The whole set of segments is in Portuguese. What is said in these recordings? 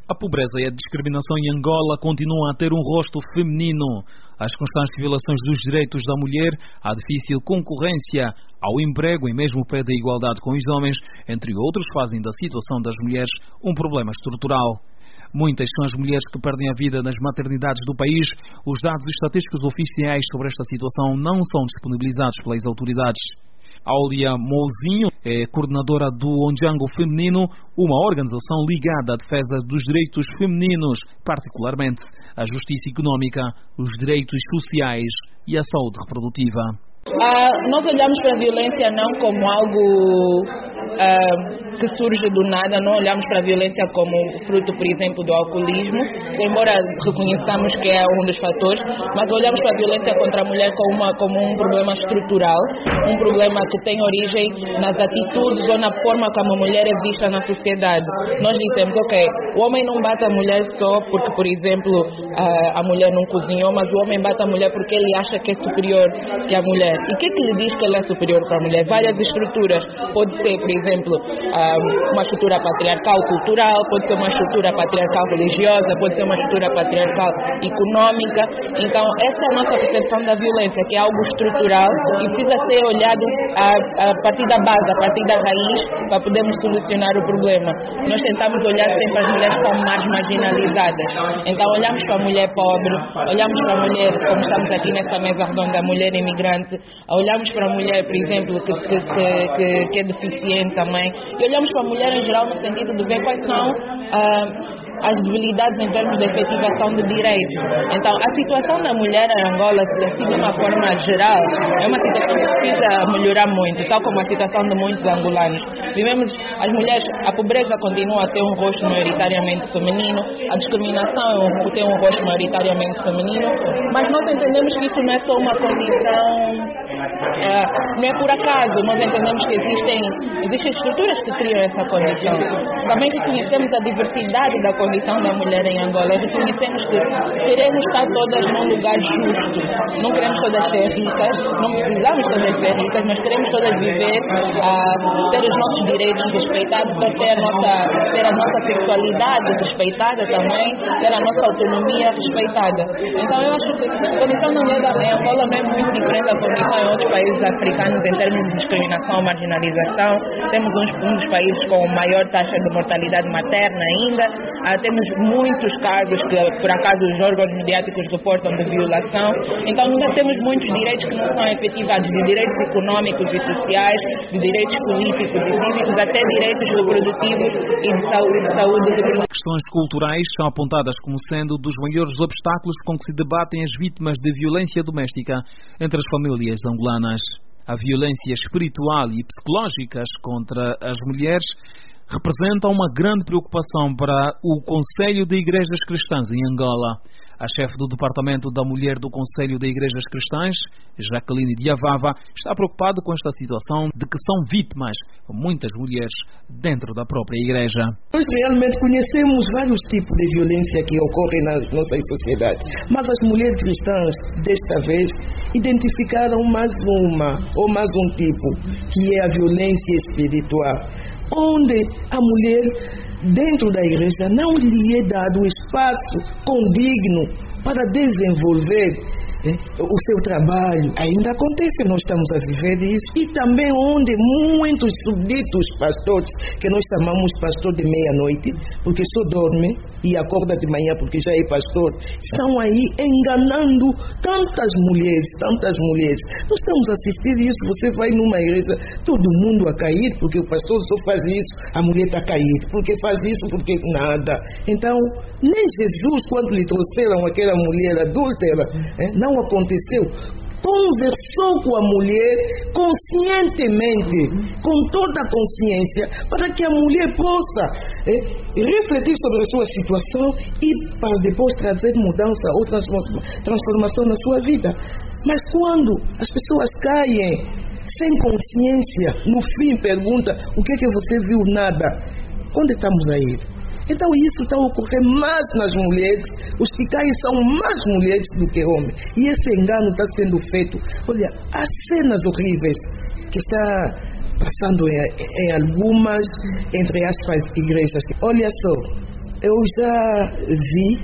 A pobreza e a discriminação em Angola continuam a ter um rosto feminino. As constantes violações dos direitos da mulher, a difícil concorrência ao emprego e mesmo o pé da igualdade com os homens, entre outros, fazem da situação das mulheres um problema estrutural. Muitas são as mulheres que perdem a vida nas maternidades do país. Os dados estatísticos oficiais sobre esta situação não são disponibilizados pelas autoridades. Aulia Mouzinho é coordenadora do Ondjango Feminino, uma organização ligada à defesa dos direitos femininos, particularmente a justiça económica, os direitos sociais e a saúde reprodutiva. Nós olhamos para a violência não como algo que surge do nada, não olhamos para a violência como fruto, por exemplo, do alcoolismo, embora reconheçamos que é um dos fatores, mas olhamos para a violência contra a mulher como um problema estrutural, um problema que tem origem nas atitudes ou na forma como a mulher é vista na sociedade. Nós dizemos, ok, o homem não bate a mulher só porque, por exemplo, a mulher não cozinhou, mas o homem bate a mulher porque ele acha que é superior que a mulher. E o que lhe diz que ele é superior para a mulher? Várias estruturas. Pode ser, por exemplo, uma estrutura patriarcal cultural, pode ser uma estrutura patriarcal religiosa, pode ser uma estrutura patriarcal econômica. Então, essa é a nossa percepção da violência, que é algo estrutural e precisa ser olhado a partir da base, a partir da raiz, para podermos solucionar o problema. Nós tentamos olhar sempre as mulheres como mais marginalizadas. Então, olhamos para a mulher pobre, olhamos para a mulher, como estamos aqui nessa mesa redonda, a mulher imigrante, olhamos para a mulher, por exemplo, que é deficiente também, e olhamos para a mulher em geral no sentido de ver quais são as debilidades em termos de efetivação de direitos. Então, a situação da mulher em Angola, assim de uma forma geral, é uma situação que precisa melhorar muito, tal como a situação de muitos angolanos. Vivemos, as mulheres, a pobreza continua a ter um rosto maioritariamente feminino, a discriminação tem um rosto maioritariamente feminino, mas nós entendemos que isso não é só uma condição, não é por acaso, nós entendemos que existem estruturas que criam essa condição. Também reconhecemos a diversidade da condição da mulher em Angola, reconhecemos que queremos estar todas num lugar justo, não queremos todas ser ricas, não precisamos todas ser ricas, mas queremos todas viver, ter os nossos direitos respeitados, ter a nossa sexualidade respeitada também, ter a nossa autonomia respeitada. Então eu acho que a condição da mulher em Angola não é muito diferente da condição em outros países africanos em termos de discriminação, marginalização. Temos um dos países com maior taxa de mortalidade materna ainda. Temos muitos cargos que, por acaso, os órgãos mediáticos reportam de violação. Então, ainda temos muitos direitos que não são efetivados, de direitos econômicos e sociais, de direitos políticos e cívicos, até direitos reprodutivos e de saúde reprodutiva. Questões culturais são apontadas como sendo dos maiores obstáculos com que se debatem as vítimas de violência doméstica entre as famílias angolanas. A violência espiritual e psicológica contra as mulheres representa uma grande preocupação para o Conselho de Igrejas Cristãs em Angola. A chefe do Departamento da Mulher do Conselho de Igrejas Cristãs, Jacqueline Diavava, está preocupada com esta situação de que são vítimas muitas mulheres dentro da própria igreja. Nós realmente conhecemos vários tipos de violência que ocorrem na nossa sociedade, mas as mulheres cristãs, desta vez, identificaram mais um tipo, que é a violência espiritual, onde a mulher dentro da igreja não lhe é dado espaço condigno para desenvolver o seu trabalho. Ainda acontece, nós estamos a viver isso. E também onde muitos súbditos pastores, que nós chamamos pastor de meia-noite, porque só dorme e acorda de manhã porque já é pastor, estão aí enganando tantas mulheres. Nós estamos a assistir isso. Você vai numa igreja, todo mundo a cair, porque o pastor só faz isso, a mulher está a cair, porque faz isso, porque nada. Então, nem Jesus, quando lhe trouxeram aquela mulher adúltera, não aconteceu. Conversou com a mulher conscientemente, com toda a consciência, para que a mulher possa refletir sobre a sua situação e para depois trazer mudança ou transformação na sua vida. Mas quando as pessoas caem sem consciência, no fim pergunta: o que é que você viu? Nada. Onde estamos a ir? Então isso está a ocorrer mais nas mulheres, os que caem são mais mulheres do que homens. E esse engano está sendo feito. Olha, há cenas horríveis que está passando em algumas, entre aspas, igrejas. Olha só, Eu já vi,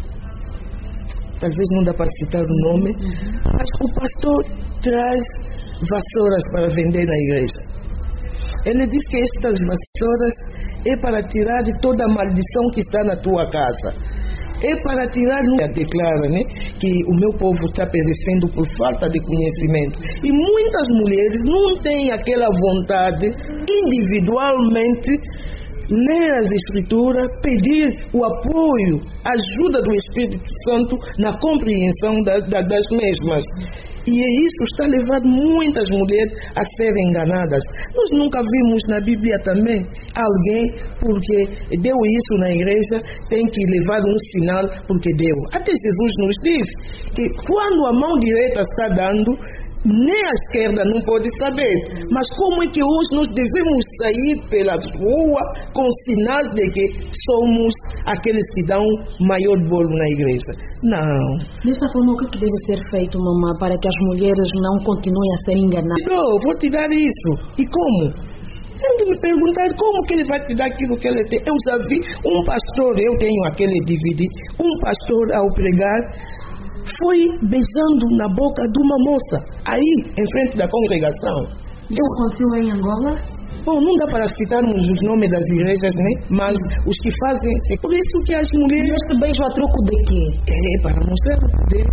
talvez não dá para citar o nome, mas o pastor traz vassouras para vender na igreja. Ele diz que estas vassouras é para tirar de toda a maldição que está na tua casa. É para tirar, declara, né, que o meu povo está perecendo por falta de conhecimento. E muitas mulheres não têm aquela vontade individualmente ler as Escrituras, pedir o apoio, a ajuda do Espírito Santo na compreensão das mesmas. E isso está levando muitas mulheres a serem enganadas. Nós nunca vimos na Bíblia também alguém, porque deu isso na igreja, tem que levar um sinal porque deu. Até Jesus nos diz que quando a mão direita está dando, nem a esquerda não pode saber. Mas como é que hoje nós devemos sair pelas ruas com sinais de que somos aqueles que dão maior bolo na igreja? Não. Desta forma, o que deve ser feito, mamãe, para que as mulheres não continuem a ser enganadas? Não, vou te dar isso. E como? Tem que me perguntar como que ele vai te dar aquilo que ele tem. Eu já vi um pastor, eu tenho aquele DVD, um pastor ao pregar foi beijando na boca de uma moça, aí, em frente da congregação. Isso aconteceu em Angola? Bom, não dá para citarmos os nomes das igrejas, né? Mas os que fazem, por isso que as mulheres... E este beijo a troco de quê? É para mostrar o poder.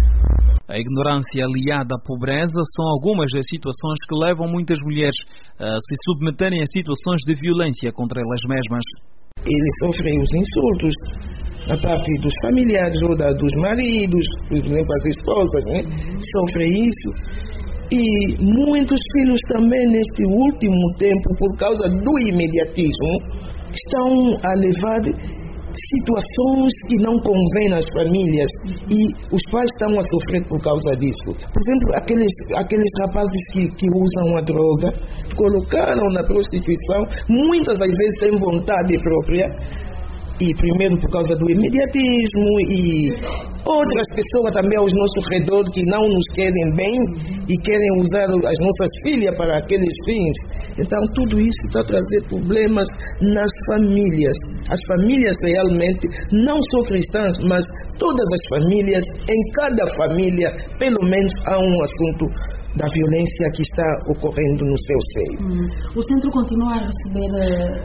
A ignorância aliada à pobreza são algumas das situações que levam muitas mulheres a se submeterem a situações de violência contra elas mesmas. Eles sofrem os insultos da parte dos familiares ou dos maridos, por exemplo, as esposas, né? Sofrem isso. E muitos filhos também, neste último tempo, por causa do imediatismo, estão a levar situações que não convêm às famílias e os pais estão a sofrer por causa disso. Por exemplo, aqueles rapazes que usam a droga, colocaram na prostituição, muitas das vezes têm vontade própria, e primeiro por causa do imediatismo, e outras pessoas também ao nosso redor que não nos querem bem e querem usar as nossas filhas para aqueles fins. Então tudo isso está a trazer problemas nas famílias. As famílias realmente não são cristãs, mas todas as famílias, em cada família, pelo menos há um assunto da violência que está ocorrendo no seu seio. O centro continua a receber...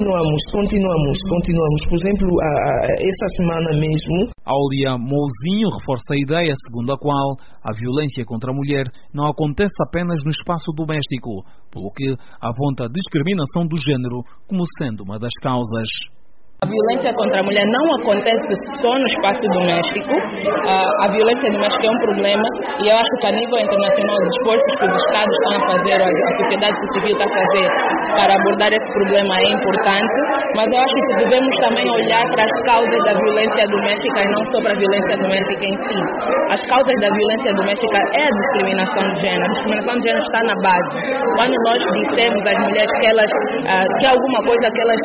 Continuamos. Por exemplo, esta semana mesmo... Áulia Mouzinho reforça a ideia segundo a qual a violência contra a mulher não acontece apenas no espaço doméstico, pelo que aponta a discriminação do género como sendo uma das causas. A violência contra a mulher não acontece só no espaço doméstico. A violência doméstica é um problema e eu acho que a nível internacional os esforços que os Estados estão a fazer, a sociedade civil está a fazer para abordar esse problema é importante, mas eu acho que devemos também olhar para as causas da violência doméstica e não só para a violência doméstica em si. As causas da violência doméstica é a discriminação de género. A discriminação de género está na base. Quando nós dissemos às mulheres que alguma coisa que elas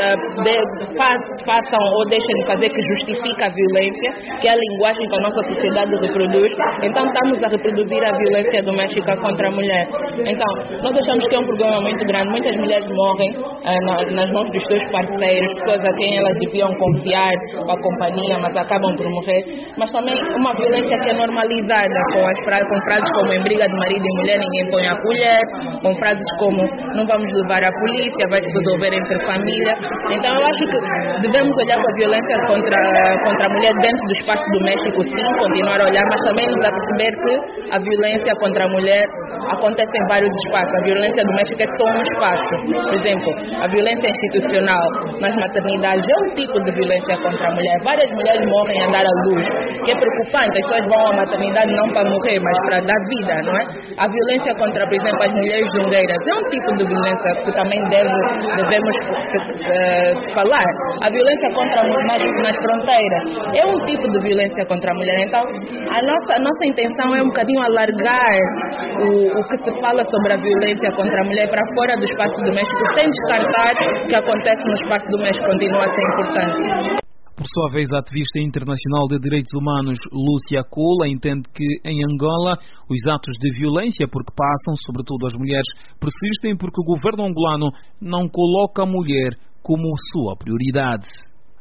façam ou deixem de fazer que justifica a violência, que é a linguagem que a nossa sociedade reproduz, então estamos a reproduzir a violência doméstica contra a mulher. Então, nós achamos que é um problema muito grande. Muitas mulheres morrem nas mãos dos seus parceiros, pessoas a quem elas deviam confiar com a companhia, mas acabam por morrer. Mas também uma violência que é normalizada, com frases como em briga de marido e mulher ninguém põe a colher, com frases como não vamos levar a polícia, vai se resolver entre família. Então eu acho que devemos olhar para a violência contra a mulher dentro do espaço doméstico, sim, continuar a olhar, mas também nos a perceber que a violência contra a mulher acontece em vários espaços. A violência doméstica é só um espaço. Por exemplo, a violência institucional nas maternidades é um tipo de violência contra a mulher. Várias mulheres morrem a dar à luz, que é preocupante. As pessoas vão à maternidade não para morrer, mas para dar vida, não é? A violência contra, por exemplo, as mulheres jungueiras é um tipo de violência que também devemos falar. A violência contra a mulher nas fronteiras é um tipo de violência contra a mulher. Então, a nossa intenção é um bocadinho alargar o que se fala sobre a violência contra a mulher para fora do espaço doméstico, sem descartar que o que acontece no espaço doméstico continua a ser importante. Por sua vez, a ativista internacional de direitos humanos Lúcia Cola entende que em Angola os atos de violência por que passam, sobretudo as mulheres, persistem porque o governo angolano não coloca a mulher como sua prioridade.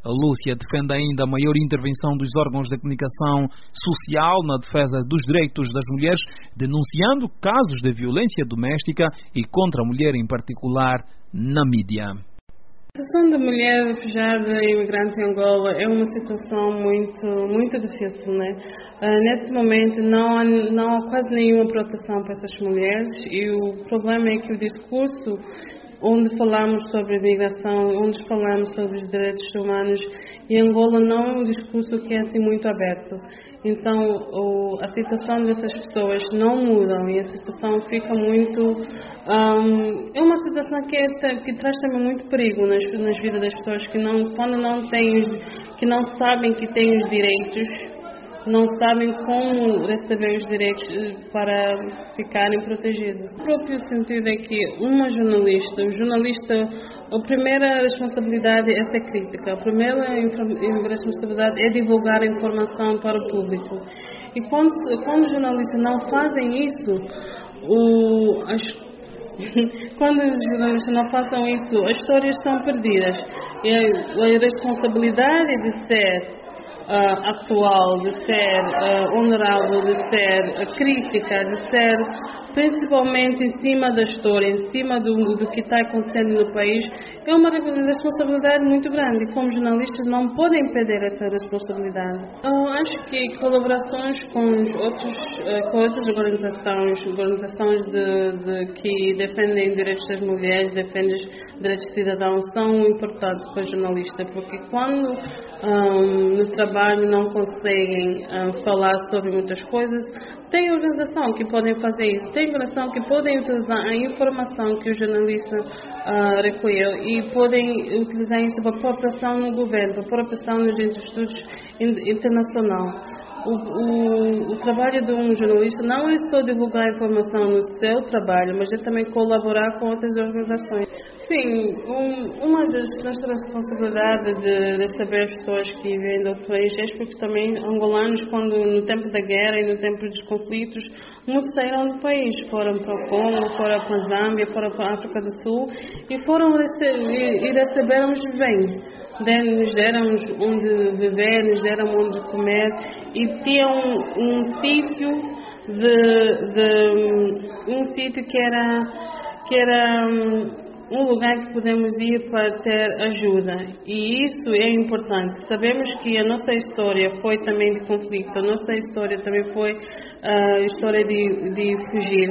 A Lúcia defende ainda a maior intervenção dos órgãos de comunicação social na defesa dos direitos das mulheres, denunciando casos de violência doméstica e contra a mulher em particular na mídia. A situação da mulher refugiada e imigrante em Angola é uma situação muito difícil, né? Neste momento não há quase nenhuma proteção para essas mulheres e o problema é que o discurso onde falamos sobre imigração, onde falamos sobre os direitos humanos, em Angola não é um discurso que é assim muito aberto. Então a situação dessas pessoas não muda e a situação fica muito... é uma situação que traz também muito perigo nas vidas das pessoas que não sabem que têm os direitos, não sabem como receber os direitos para ficarem protegidos. O próprio sentido é que o jornalista, a primeira responsabilidade é ser crítica, a primeira responsabilidade é divulgar a informação para o público. E quando os jornalistas não fazem isso, quando os jornalistas não façam isso, as histórias são perdidas. E a responsabilidade de ser atual, de ser honorável, de ser crítica, de ser principalmente em cima da história, em cima do que está acontecendo no país, é uma responsabilidade muito grande e como jornalistas não podem perder essa responsabilidade. Eu acho que colaborações com outras organizações que defendem direitos das mulheres, defendem os direitos de cidadãos, são importantes para o jornalista, porque quando no trabalho não conseguem falar sobre muitas coisas, tem organização que podem fazer isso, tem organização que podem utilizar a informação que o jornalista recolheu e podem utilizar isso para pôr pressão no governo, para pôr pressão nos institutos internacionais. O trabalho de um jornalista não é só divulgar informação no seu trabalho, mas é também colaborar com outras organizações. Sim, uma das nossas responsabilidades de receber as pessoas que vêm do país é porque também angolanos, quando no tempo da guerra e no tempo dos conflitos, muitos saíram do país, foram para o Congo, foram para a Zâmbia, foram para a África do Sul e receberam-nos bem. Nos deram onde viver, nos deram onde comer e tinham um sítio que era um lugar que podemos ir para ter ajuda e isso é importante. Sabemos que a nossa história foi também de conflito, a nossa história também foi a história de fugir.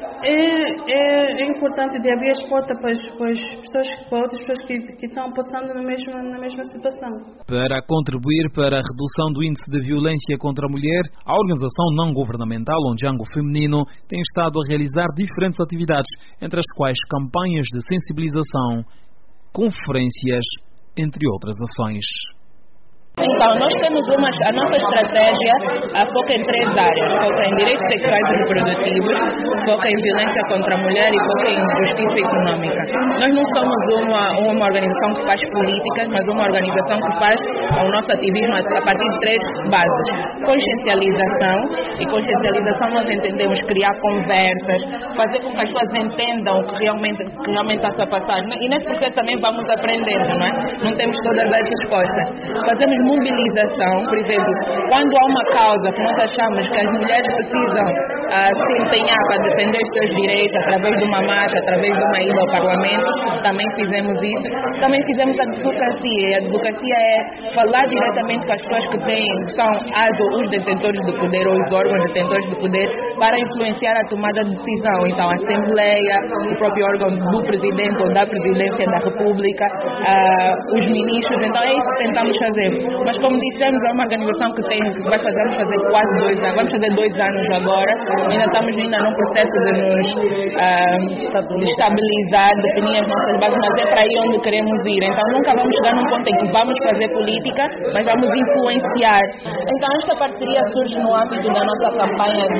É importante de abrir as portas para outras pessoas que estão passando na mesma situação. Para contribuir para a redução do índice de violência contra a mulher, a organização não-governamental Ondjango Feminino tem estado a realizar diferentes atividades, entre as quais campanhas de sensibilização, conferências, entre outras ações. Então, nós temos a nossa estratégia foca em 3 áreas. Foca em direitos sexuais e reprodutivos, foca em violência contra a mulher e foca em justiça econômica. Nós não somos uma organização que faz políticas, mas uma organização que faz o nosso ativismo a partir de 3 bases. Consciencialização, e consciencialização nós entendemos criar conversas, fazer com que as pessoas entendam que realmente está a passar. E nesse processo também vamos aprendendo, não é? Não temos todas as respostas. Fazemos mobilização, por exemplo, quando há uma causa que nós achamos que as mulheres precisam se empenhar para defender os seus direitos através de uma marcha, através de uma ida ao Parlamento, também fizemos isso. Também fizemos advocacia. A advocacia é falar diretamente com as pessoas que são os detentores do poder ou os órgãos detentores do poder para influenciar a tomada de decisão. Então, a Assembleia, o próprio órgão do Presidente ou da Presidência da República, os ministros. Então, é isso que tentamos fazer. Mas como dissemos, é uma organização que vamos fazer quase 2 anos, vamos fazer 2 anos agora, ainda estamos num processo de nos estabilizar, definir as nossas bases, mas é para aí onde queremos ir. Então nunca vamos chegar num ponto em que vamos fazer política, mas vamos influenciar. Então esta parceria surge no âmbito da nossa campanha de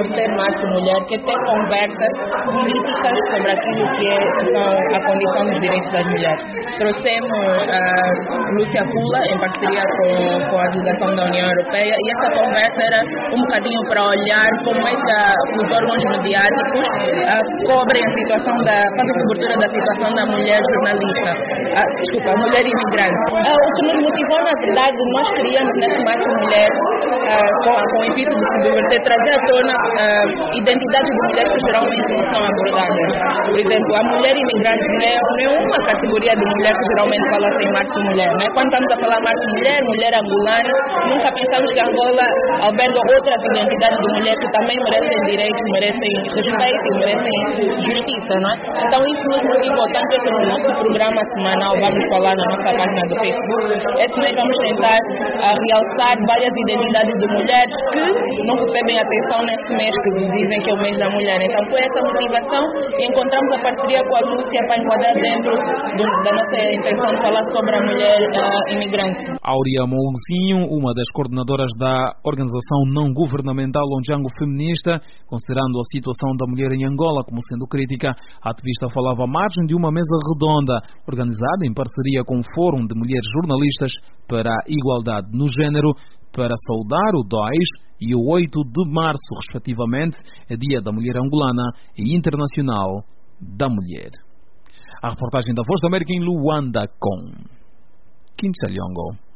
Verter Março Mulher, que tem conversas políticas sobre aquilo que são a condição dos direitos das mulheres. Trouxemos a Lúcia Pula, em parceria com a delegação da União Europeia, e essa conversa era um bocadinho para olhar como é que os órgãos mediáticos cobrem a situação fazem cobertura da situação da mulher jornalista, a mulher imigrante. O que nos motivou, na verdade, nós queríamos nesse Março Mulher, com o intuito de se divertir, trazer à tona identidades de mulheres que geralmente não são abordadas. Por exemplo, a mulher imigrante não é uma categoria de mulher que geralmente fala-se em Março Mulher. Né? Quando estamos a falar Março Mulher, mulher angolana, nunca pensamos que Angola alberga outras identidades de mulher que também merecem direitos, merecem respeito e merecem justiça. Não é? Então isso nos motivou, tanto é que no nosso programa semanal, vamos falar na nossa página do Facebook, é que nós vamos tentar realçar várias identidades de mulheres que não recebem atenção nesse mês que dizem que é o mês da mulher. Então, por essa motivação, encontramos a parceria com a Lúcia para enquadrar dentro da nossa intenção de falar sobre a mulher imigrante. Áurea Mouzinho, uma das coordenadoras da organização não governamental Lonjango Feminista, considerando a situação da mulher em Angola como sendo crítica, a ativista falava à margem de uma mesa redonda organizada em parceria com o Fórum de Mulheres Jornalistas para a Igualdade no Género, para saudar o 2 e o 8 de março, respectivamente, é Dia da Mulher Angolana e Internacional da Mulher. A reportagem da Voz da América em Luanda com Kim Chaliongo.